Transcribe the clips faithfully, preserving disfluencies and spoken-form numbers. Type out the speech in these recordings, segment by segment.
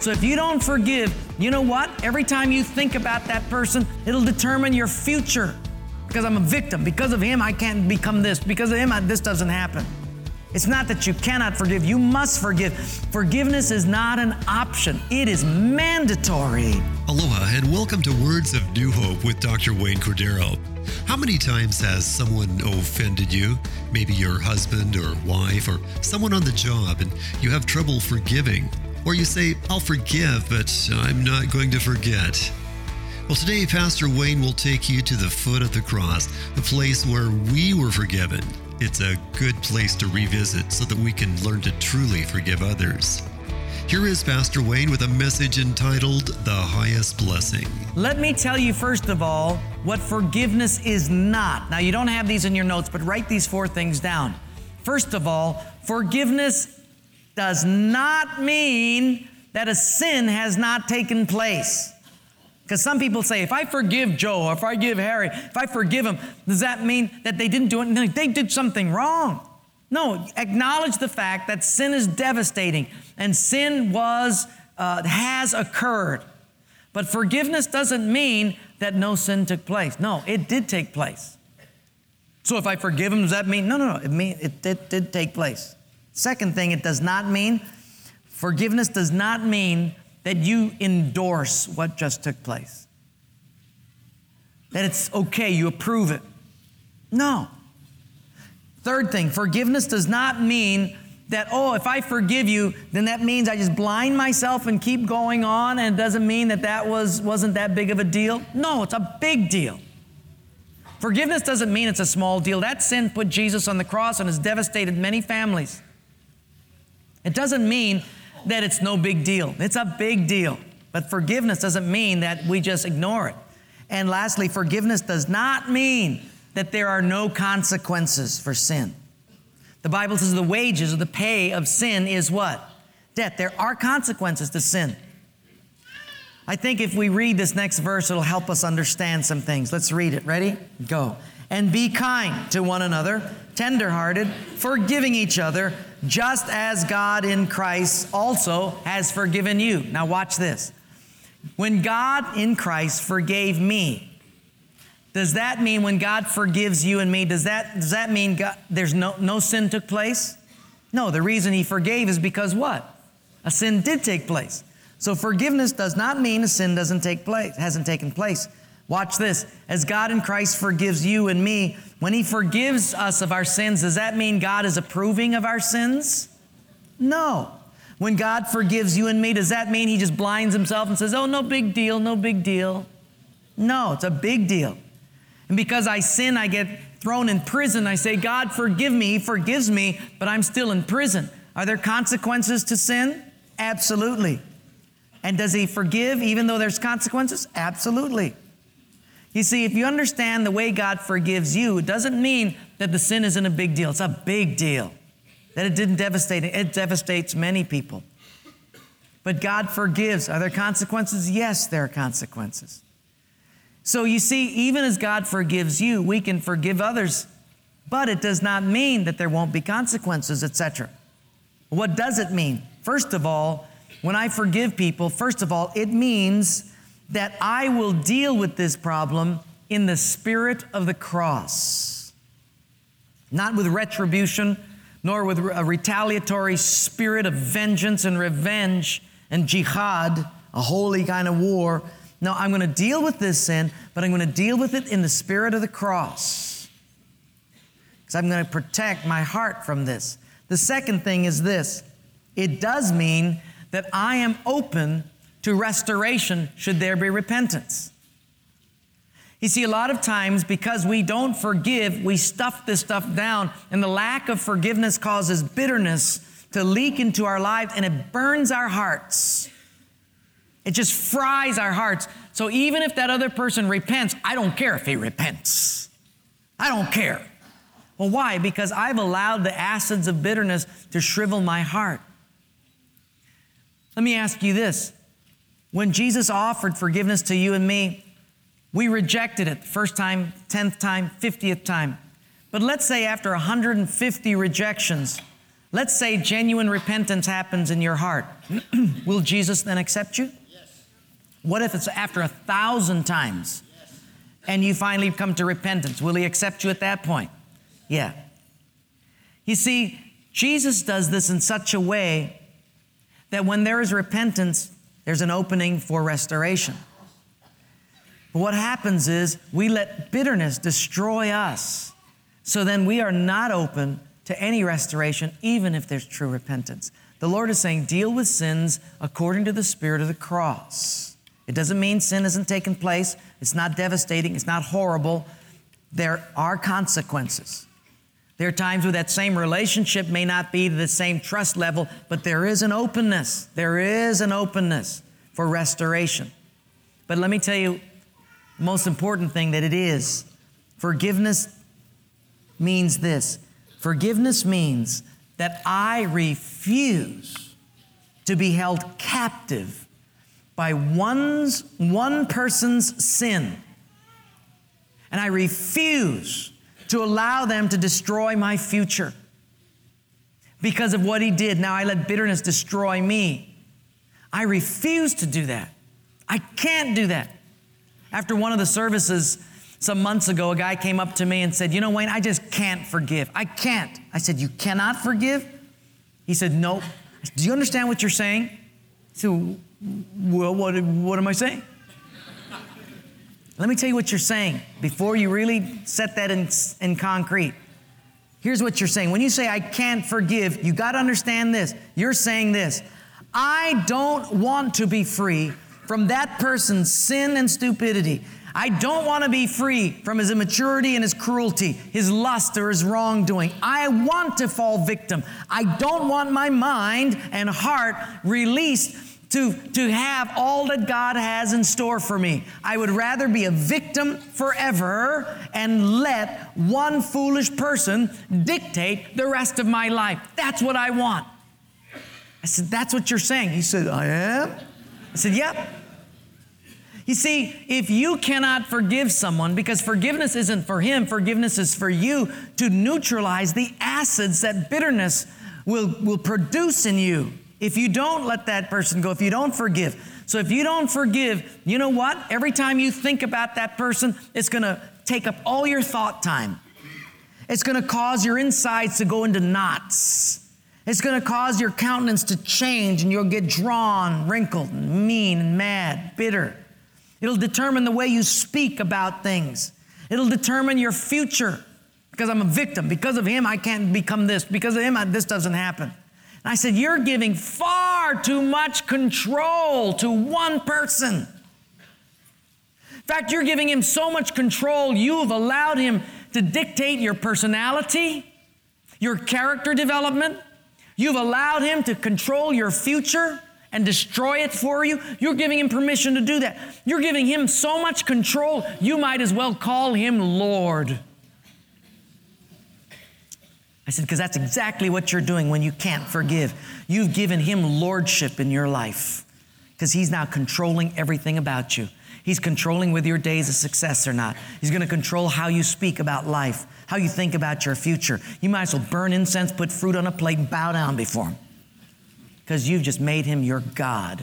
So if you don't forgive, you know what? Every time you think about that person, it'll determine your future. Because I'm a victim. Because of him, I can't become this. Because of him, I, this doesn't happen. It's not that you cannot forgive. You must forgive. Forgiveness is not an option. It is mandatory. Aloha and welcome to Words of New Hope with Doctor Wayne Cordero. How many times has someone offended you? Maybe your husband or wife or someone on the job, and you have trouble forgiving. Or you say, I'll forgive, but I'm not going to forget. Well, today, Pastor Wayne will take you to the foot of the cross, the place where we were forgiven. It's a good place to revisit so that we can learn to truly forgive others. Here is Pastor Wayne with a message entitled, The Highest Blessing. Let me tell you, first of all, what forgiveness is not. Now, you don't have these in your notes, but write these four things down. First of all, forgiveness does not mean that a sin has not taken place. Because some people say, if I forgive Joe, or if I forgive Harry, if I forgive him, does that mean that they didn't do it? No, they did something wrong. No, acknowledge the fact that sin is devastating and sin was, uh, has occurred. But forgiveness doesn't mean that no sin took place. No, it did take place. So if I forgive him, does that mean? No, no, no, it, mean, it did, did take place. Second thing, it does not mean, forgiveness does not mean that you endorse what just took place. That it's okay, you approve it. No. Third thing, forgiveness does not mean that, oh, if I forgive you, then that means I just blind myself and keep going on, and it doesn't mean that that was, wasn't that big of a deal. No, it's a big deal. Forgiveness doesn't mean it's a small deal. That sin put Jesus on the cross and has devastated many families. It doesn't mean that it's no big deal. It's a big deal. But forgiveness doesn't mean that we just ignore it. And lastly, forgiveness does not mean that there are no consequences for sin. The Bible says the wages or the pay of sin is what? Death. There are consequences to sin. I think if we read this next verse, it'll help us understand some things. Let's read it. Ready? Go. And be kind to one another, tenderhearted, forgiving each other, just as God in Christ also has forgiven you. Now watch this. When God in Christ forgave me, does that mean when God forgives you and me, does that, does that mean God, there's no, no sin took place? No, the reason He forgave is because what? A sin did take place. So forgiveness does not mean a sin doesn't take place, hasn't taken place. Watch this. As God in Christ forgives you and me, when He forgives us of our sins, does that mean God is approving of our sins? No. When God forgives you and me, does that mean He just blinds Himself and says, oh, no big deal, no big deal? No, it's a big deal. And because I sin, I get thrown in prison. I say, God, forgive me. He forgives me, but I'm still in prison. Are there consequences to sin? Absolutely. And does He forgive even though there's consequences? Absolutely. You see, if you understand the way God forgives you, it doesn't mean that the sin isn't a big deal. It's a big deal. That it didn't devastate it. It devastates many people. But God forgives. Are there consequences? Yes, there are consequences. So you see, even as God forgives you, we can forgive others, but it does not mean that there won't be consequences, et cetera. What does it mean? First of all, when I forgive people, first of all, it means that I will deal with this problem in the spirit of the cross. Not with retribution, nor with a retaliatory spirit of vengeance and revenge and jihad, a holy kind of war. No, I'm going to deal with this sin, but I'm going to deal with it in the spirit of the cross. Because I'm going to protect my heart from this. The second thing is this. It does mean that I am open to restoration should there be repentance. You see, a lot of times because we don't forgive, we stuff this stuff down, and the lack of forgiveness causes bitterness to leak into our lives, and it burns our hearts. It just fries our hearts. So even if that other person repents, I don't care if he repents. I don't care. Well, why? Because I've allowed the acids of bitterness to shrivel my heart. Let me ask you this. When Jesus offered forgiveness to you and me, we rejected it the first time, tenth time, fiftieth time. But let's say after one hundred fifty rejections, Let's say genuine repentance happens in your heart. Will Jesus then accept you? Yes. What if it's after a thousand times yes. and you finally come to repentance? Will he accept you at that point? Yeah. You see, Jesus does this in such a way that when there is repentance, there's an opening for restoration. But what happens is we let bitterness destroy us. So then we are not open to any restoration, even if there's true repentance. The Lord is saying, deal with sins according to the Spirit of the cross. It doesn't mean sin hasn't taken place. It's not devastating. It's not horrible. There are consequences. There are times where that same relationship may not be to the same trust level, but there is an openness. There is an openness for restoration. But let me tell you the most important thing that it is. Forgiveness means this. Forgiveness means that I refuse to be held captive by one's, one person's sin. And I refuse to allow them to destroy my future because of what he did. Now I let bitterness destroy me. I refuse to do that. I can't do that. After one of the services some months ago, a guy came up to me and said, you know, Wayne, I just can't forgive. I can't. I said, you cannot forgive? He said, no. I said, do you understand what you're saying? He said, well, what, what am I saying? Let me tell you what you're saying before you really set that in, in concrete. Here's what you're saying. When you say, I can't forgive, you got to understand this. You're saying this. I don't want to be free from that person's sin and stupidity. I don't want to be free from his immaturity and his cruelty, his lust or his wrongdoing. I want to fall victim. I don't want my mind and heart released to, to have all that God has in store for me. I would rather be a victim forever and let one foolish person dictate the rest of my life. That's what I want. I said, that's what you're saying. He said, I am? I said, yep. You see, if you cannot forgive someone, because forgiveness isn't for him, forgiveness is for you to neutralize the acids that bitterness will, will produce in you. If you don't let that person go, if you don't forgive. So if you don't forgive, you know what? Every time you think about that person, it's going to take up all your thought time. It's going to cause your insides to go into knots. It's going to cause your countenance to change and you'll get drawn, wrinkled, and mean and mad, bitter. It'll determine the way you speak about things. It'll determine your future. Because I'm a victim. Because of him, I can't become this. Because of him, I, this doesn't happen. And I said, you're giving far too much control to one person. In fact, you're giving him so much control, you've allowed him to dictate your personality, your character development. You've allowed him to control your future and destroy it for you. You're giving him permission to do that. You're giving him so much control, you might as well call him Lord. I said, because that's exactly what you're doing when you can't forgive. You've given him lordship in your life because he's now controlling everything about you. He's controlling whether your day is a success or not. He's going to control how you speak about life, how you think about your future. You might as well burn incense, put fruit on a plate, and bow down before him because you've just made him your God.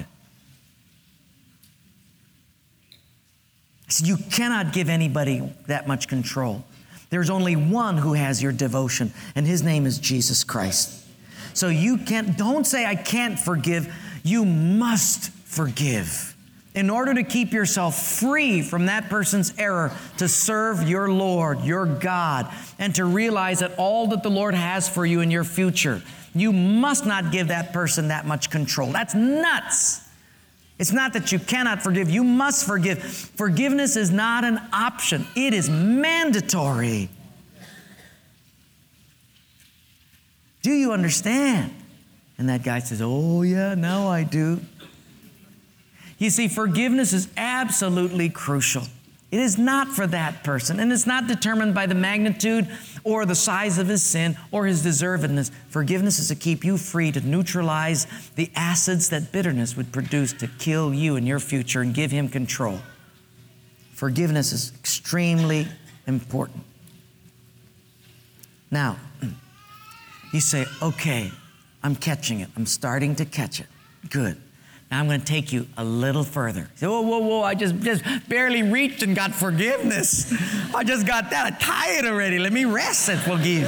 I said, you cannot give anybody that much control. There's only one who has your devotion, and his name is Jesus Christ. So you can't, don't say, I can't forgive. You must forgive in order to keep yourself free from that person's error, to serve your Lord, your God, and to realize that all that the Lord has for you in your future. You must not give that person that much control. That's nuts. It's not that you cannot forgive. You must forgive. Forgiveness is not an option. It is mandatory. Do you understand? And that guy says, oh yeah, now I do. You see, forgiveness is absolutely crucial. It is not for that person, and it's not determined by the magnitude or the size of his sin or his deservedness. Forgiveness is to keep you free, to neutralize the acids that bitterness would produce to kill you and your future and give him control. Forgiveness is extremely important. Now, you say, okay, I'm catching it. I'm starting to catch it. Good. Now I'm going to take you a little further. Whoa, whoa, whoa, I just, just barely reached and got forgiveness. I just got that. I'm tired already. Let me rest and forgive.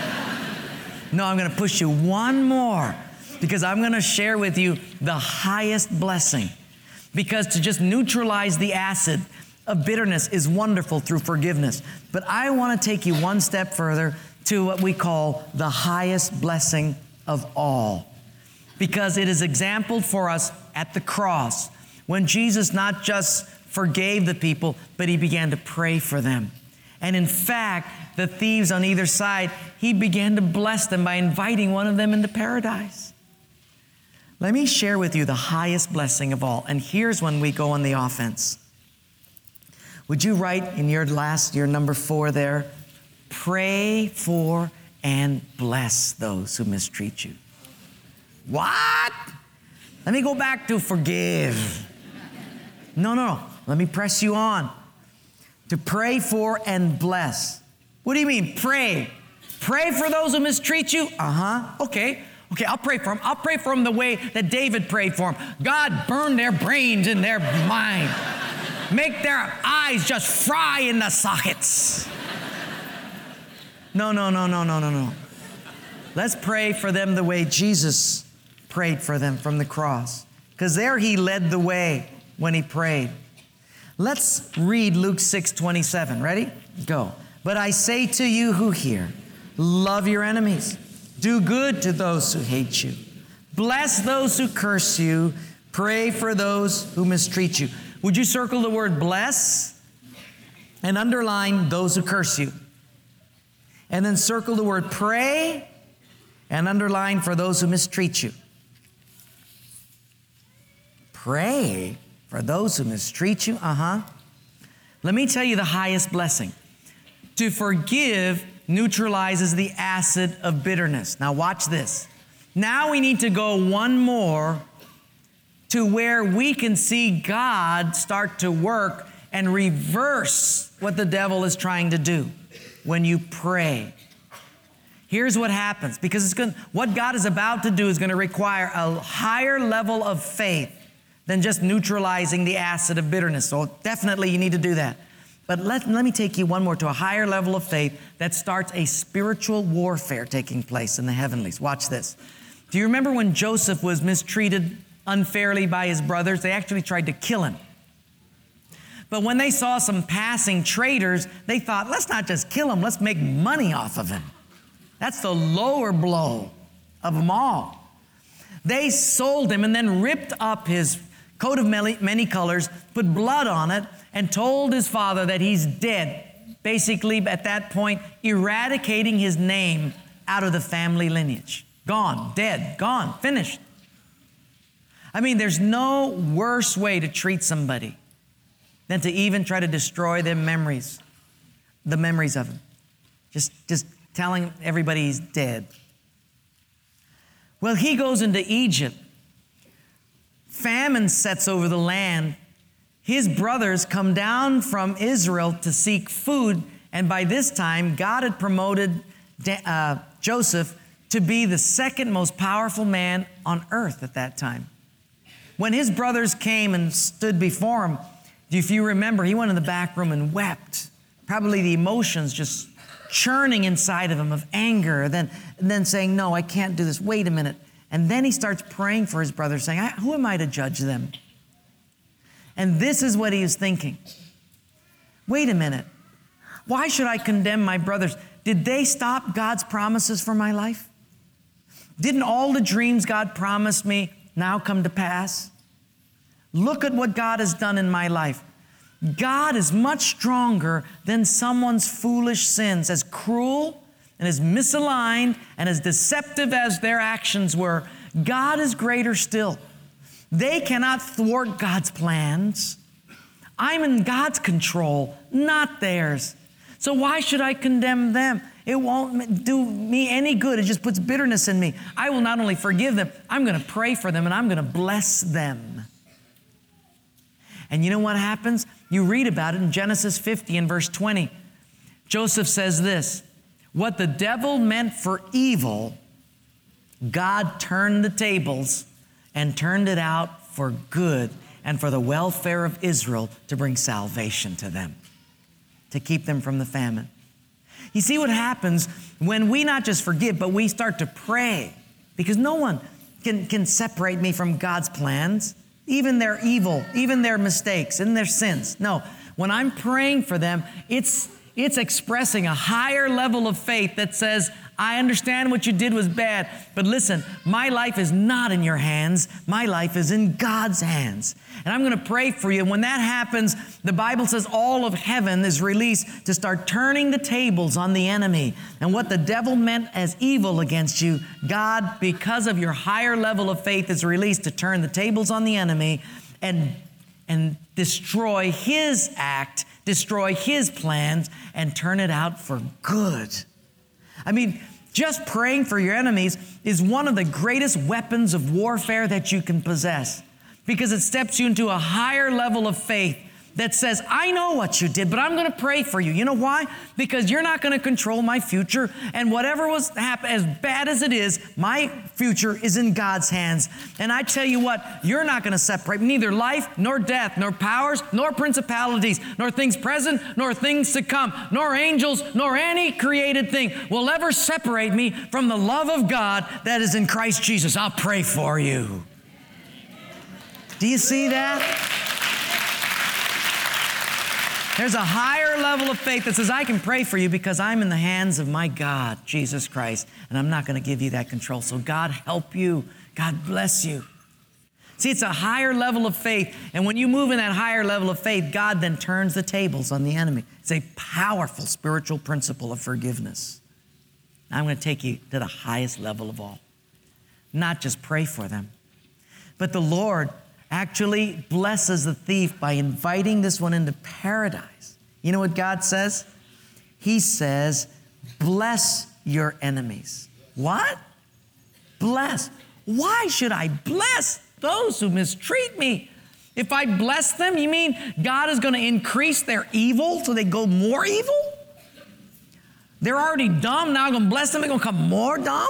No, I'm going to push you one more because I'm going to share with you the highest blessing. Because to just neutralize the acid of bitterness is wonderful through forgiveness. But I want to take you one step further to what we call the highest blessing of all. Because it is exampled for us at the cross when Jesus not just forgave the people, but he began to pray for them. And in fact, the thieves on either side, he began to bless them by inviting one of them into paradise. Let me share with you the highest blessing of all. And here's when we go on the offense. Would you write in your last, your number four there, pray for and bless those who mistreat you. What? Let me go back to forgive. No, no, no. Let me press you on. To pray for and bless. What do you mean, pray? Pray for those who mistreat you? Uh-huh. Okay. Okay, I'll pray for them. I'll pray for them the way that David prayed for them. God, burn their brains in their mind. Make their eyes just fry in the sockets. No, no, no, no, no, no, no. Let's pray for them the way Jesus prayed for them from the cross. Because there he led the way when he prayed. Let's read Luke six twenty-seven. Ready? Go. But I say to you who hear, love your enemies. Do good to those who hate you. Bless those who curse you. Pray for those who mistreat you. Would you circle the word bless and underline those who curse you? And then circle the word pray and underline for those who mistreat you. Pray for those who mistreat you? Uh-huh. Let me tell you the highest blessing. To forgive neutralizes the acid of bitterness. Now watch this. Now we need to go one more to where we can see God start to work and reverse what the devil is trying to do when you pray. Here's what happens, because it's going, what God is about to do is going to require a higher level of faith than just neutralizing the acid of bitterness. So definitely you need to do that. But let, let me take you one more to a higher level of faith that starts a spiritual warfare taking place in the heavenlies. Watch this. Do you remember when Joseph was mistreated unfairly by his brothers? They actually tried to kill him. But when they saw some passing traders, they thought, let's not just kill him, let's make money off of him. That's the lower blow of them all. They sold him and then ripped up his coat of many, many colors, put blood on it, and told his father that he's dead. Basically, at that point, eradicating his name out of the family lineage. Gone, dead, gone, finished. I mean, there's no worse way to treat somebody than to even try to destroy their memories, the memories of him. Just, just telling everybody he's dead. Well, he goes into Egypt. Famine sets over the land. His brothers come down from Israel to seek food, and by this time, God had promoted uh, Joseph to be the second most powerful man on earth at that time. When his brothers came and stood before him, if you remember, he went in the back room and wept. Probably the emotions just churning inside of him of anger, then, and then saying, no, I can't do this. Wait a minute. And then he starts praying for his brothers, saying, who am I to judge them? And this is what he is thinking. Wait a minute. Why should I condemn my brothers? Did they stop God's promises for my life? Didn't all the dreams God promised me now come to pass? Look at what God has done in my life. God is much stronger than someone's foolish sins. As cruel and as misaligned and as deceptive as their actions were, God is greater still. They cannot thwart God's plans. I'm in God's control, not theirs. So why should I condemn them? It won't do me any good. It just puts bitterness in me. I will not only forgive them, I'm going to pray for them and I'm going to bless them. And you know what happens? You read about it in Genesis fifty and verse twenty. Joseph says this, what the devil meant for evil, God turned the tables and turned it out for good and for the welfare of Israel to bring salvation to them, to keep them from the famine. You see what happens when we not just forgive, but we start to pray, because no one can, can separate me from God's plans, even their evil, even their mistakes and their sins. No, when I'm praying for them, it's It's expressing a higher level of faith that says, I understand what you did was bad, but listen, my life is not in your hands. My life is in God's hands. And I'm going to pray for you. When that happens, the Bible says all of heaven is released to start turning the tables on the enemy. And what the devil meant as evil against you, God, because of your higher level of faith, is released to turn the tables on the enemy and, and destroy his act, destroy his plans, and turn it out for good. I mean, just praying for your enemies is one of the greatest weapons of warfare that you can possess, because it steps you into a higher level of faith that says, I know what you did, but I'm going to pray for you. You know why? Because you're not going to control my future, and whatever was happen, as bad as it is, my future is in God's hands. And I tell you what, you're not going to separate neither life, nor death, nor powers, nor principalities, nor things present, nor things to come, nor angels, nor any created thing will ever separate me from the love of God that is in Christ Jesus. I'll pray for you. Do you see that? There's a higher level of faith that says, I can pray for you because I'm in the hands of my God, Jesus Christ, and I'm not going to give you that control. So God help you. God bless you. See, it's a higher level of faith, and when you move in that higher level of faith, God then turns the tables on the enemy. It's a powerful spiritual principle of forgiveness. Now, I'm going to take you to the highest level of all. Not just pray for them, but the Lord actually blesses the thief by inviting this one into paradise. You know what God says? He says, bless your enemies. What? Bless. Why should I bless those who mistreat me? If I bless them, you mean God is going to increase their evil so they go more evil? They're already dumb. Now I'm going to bless them. They're going to become more dumb?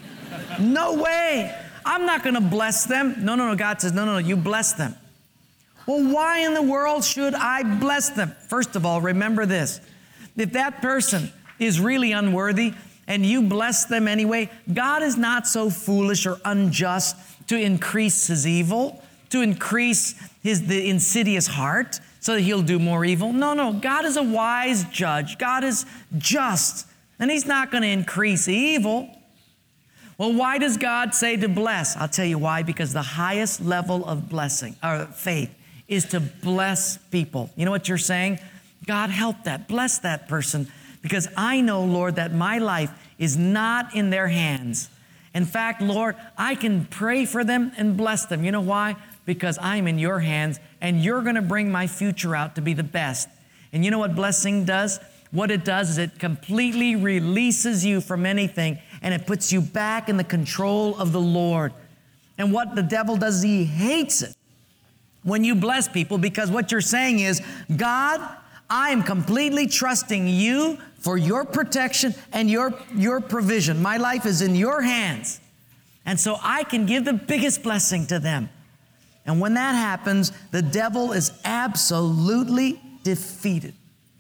No way. I'm not going to bless them. No, no, no. God says, no, no, no. You bless them. Well, why in the world should I bless them? First of all, remember this. If that person is really unworthy and you bless them anyway, God is not so foolish or unjust to increase his evil, to increase his the insidious heart so that he'll do more evil. No, no. God is a wise judge. God is just, and he's not going to increase evil. Well, why does God say to bless? I'll tell you why. Because the highest level of blessing, or faith, is to bless people. You know what you're saying? God, help that. Bless that person. Because I know, Lord, that my life is not in their hands. In fact, Lord, I can pray for them and bless them. You know why? Because I'm in your hands, and you're going to bring my future out to be the best. And you know what blessing does? What it does is it completely releases you from anything, and it puts you back in the control of the Lord. And what the devil does, he hates it when you bless people, because what you're saying is, God, I am completely trusting you for your protection and your, your provision. My life is in your hands. And so I can give the biggest blessing to them. And when that happens, the devil is absolutely defeated.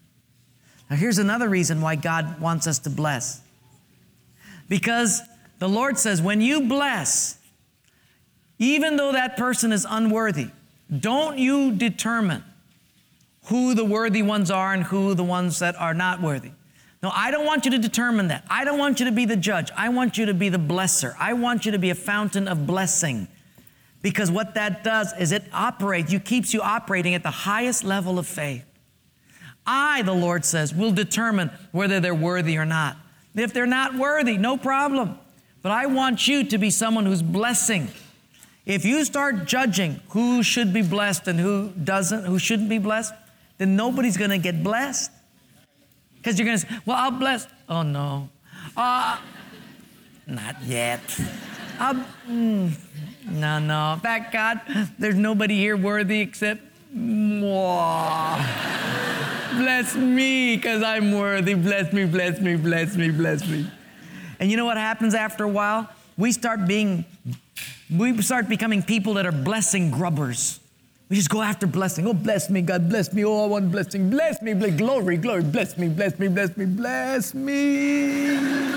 Now, here's another reason why God wants us to bless. Because the Lord says, when you bless, even though that person is unworthy, don't you determine who the worthy ones are and who the ones that are not worthy. No, I don't want you to determine that. I don't want you to be the judge. I want you to be the blesser. I want you to be a fountain of blessing. Because what that does is it operates, you keeps you operating at the highest level of faith. I, the Lord says, will determine whether they're worthy or not. If they're not worthy, no problem. But I want you to be someone who's blessing. If you start judging who should be blessed and who doesn't, who shouldn't be blessed, then nobody's going to get blessed. Because you're going to say, well, I'll bless. Oh, no. Uh, not yet. I'll, mm, no, no. In fact, God, there's nobody here worthy except moi. Bless me, because I'm worthy. Bless me, bless me, bless me, bless me. And you know what happens after a while? we start being, we start becoming people that are blessing grubbers. We just go after blessing. Oh, bless me, God, bless me. Oh, I want blessing. Bless me, bless, glory, glory. Bless me, bless me, bless me, bless me.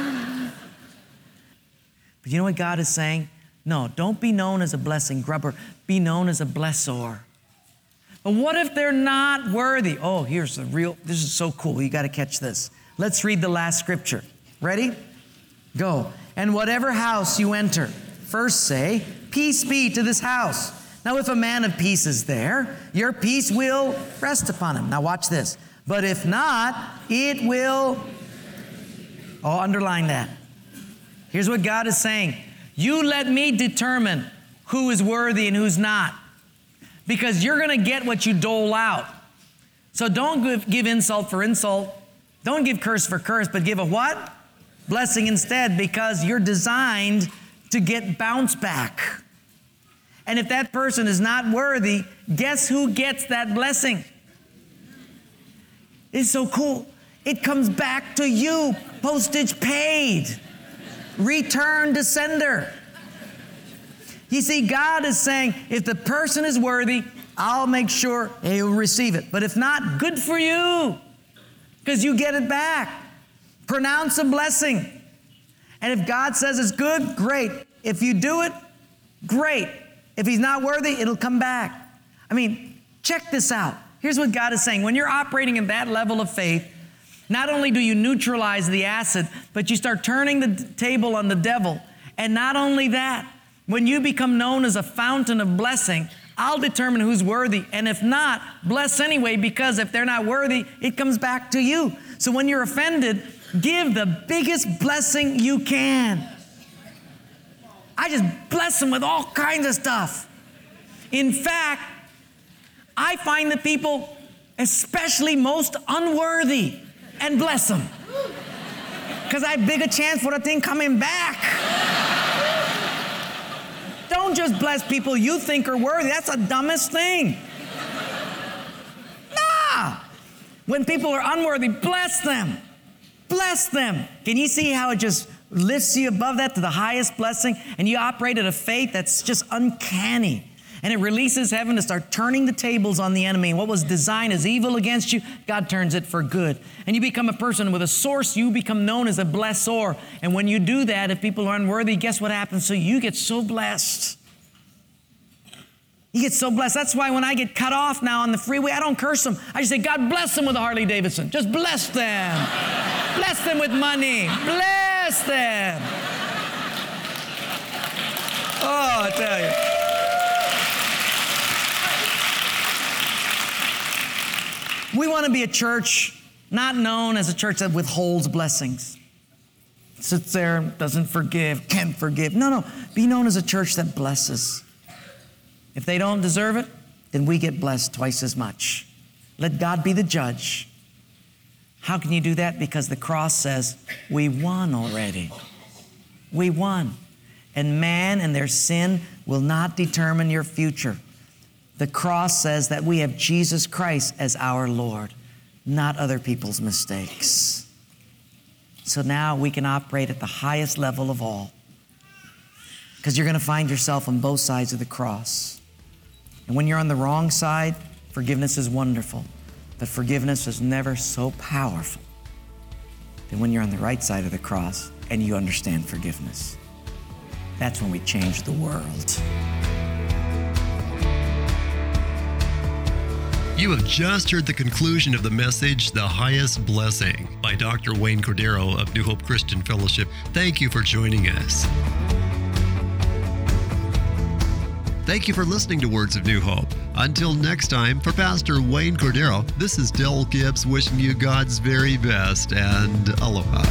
But you know what God is saying? No, don't be known as a blessing grubber. Be known as a blessor. But what if they're not worthy? Oh, here's the real, this is so cool. You got to catch this. Let's read the last scripture. Ready? Go. And whatever house you enter, first say, peace be to this house. Now, if a man of peace is there, your peace will rest upon him. Now, watch this. But if not, it will... Oh, underline that. Here's what God is saying. You let me determine who is worthy and who's not. Because you're going to get what you dole out. So don't give, give insult for insult. Don't give curse for curse, but give a what? Blessing instead, because you're designed to get bounce back. And if that person is not worthy, guess who gets that blessing? It's so cool. It comes back to you. Postage paid. Return to sender. You see, God is saying, if the person is worthy, I'll make sure he'll receive it. But if not, good for you, because you get it back. Pronounce a blessing. And if God says it's good, great. If you do it, great. If he's not worthy, it'll come back. I mean, check this out. Here's what God is saying. When you're operating in that level of faith, not only do you neutralize the acid, but you start turning the table on the devil. And not only that, when you become known as a fountain of blessing, I'll determine who's worthy. And if not, bless anyway, because if they're not worthy, it comes back to you. So when you're offended, give the biggest blessing you can. I just bless them with all kinds of stuff. In fact, I find the people especially most unworthy and bless them. Because I have bigger chance for the thing coming back. Don't just bless people you think are worthy. That's the dumbest thing. Nah. When people are unworthy, bless them. Bless them. Can you see how it just lifts you above that to the highest blessing? And you operate at a faith that's just uncanny. And it releases heaven to start turning the tables on the enemy. And what was designed as evil against you, God turns it for good. And you become a person with a source. You become known as a blessor. And when you do that, if people are unworthy, guess what happens? So you get so blessed. You get so blessed. That's why when I get cut off now on the freeway, I don't curse them. I just say, God bless them with a Harley Davidson. Just bless them. Bless them with money. Bless them. Oh, I tell you. We want to be a church not known as a church that withholds blessings. Sits there, doesn't forgive, can't forgive. No, no. Be known as a church that blesses. If they don't deserve it, then we get blessed twice as much. Let God be the judge. How can you do that? Because the cross says, we won already. We won. And man and their sin will not determine your future. The cross says that we have Jesus Christ as our Lord, not other people's mistakes. So now we can operate at the highest level of all, because you're going to find yourself on both sides of the cross. And when you're on the wrong side, forgiveness is wonderful, but forgiveness is never so powerful than when you're on the right side of the cross and you understand forgiveness. That's when we change the world. You have just heard the conclusion of the message, The Highest Blessing, by Doctor Wayne Cordeiro of New Hope Christian Fellowship. Thank you for joining us. Thank you for listening to Words of New Hope. Until next time, for Pastor Wayne Cordeiro, this is Del Gibbs wishing you God's very best, and aloha.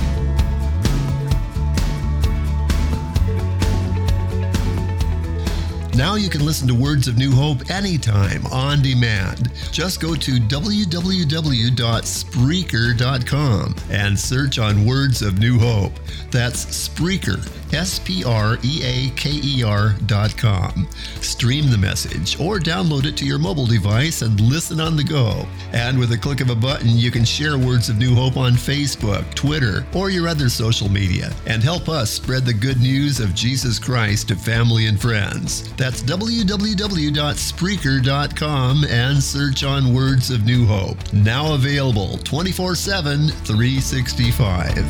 Now you can listen to Words of New Hope anytime, on demand. Just go to w w w dot spreaker dot com and search on Words of New Hope. That's Spreaker, S P R E A K E R dot com. Stream the message or download it to your mobile device and listen on the go. And with a click of a button, you can share Words of New Hope on Facebook, Twitter, or your other social media and help us spread the good news of Jesus Christ to family and friends. That's w w w dot spreaker dot com and search on Words of New Hope. Now available twenty-four seven, three sixty-five.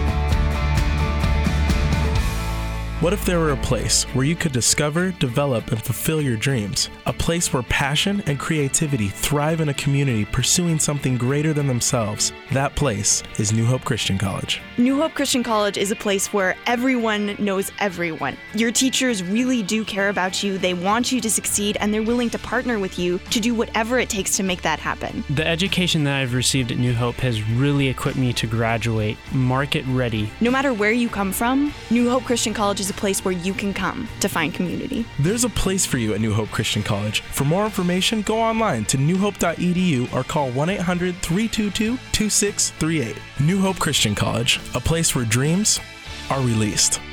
What if there were a place where you could discover, develop, and fulfill your dreams? A place where passion and creativity thrive in a community pursuing something greater than themselves. That place is New Hope Christian College. New Hope Christian College is a place where everyone knows everyone. Your teachers really do care about you, they want you to succeed, and they're willing to partner with you to do whatever it takes to make that happen. The education that I've received at New Hope has really equipped me to graduate market ready. No matter where you come from, New Hope Christian College is a place where you can come to find community. There's a place for you at New Hope Christian College. For more information, go online to new hope dot e d u or call one eight hundred, three two two, two six three eight. New Hope Christian College, a place where dreams are released.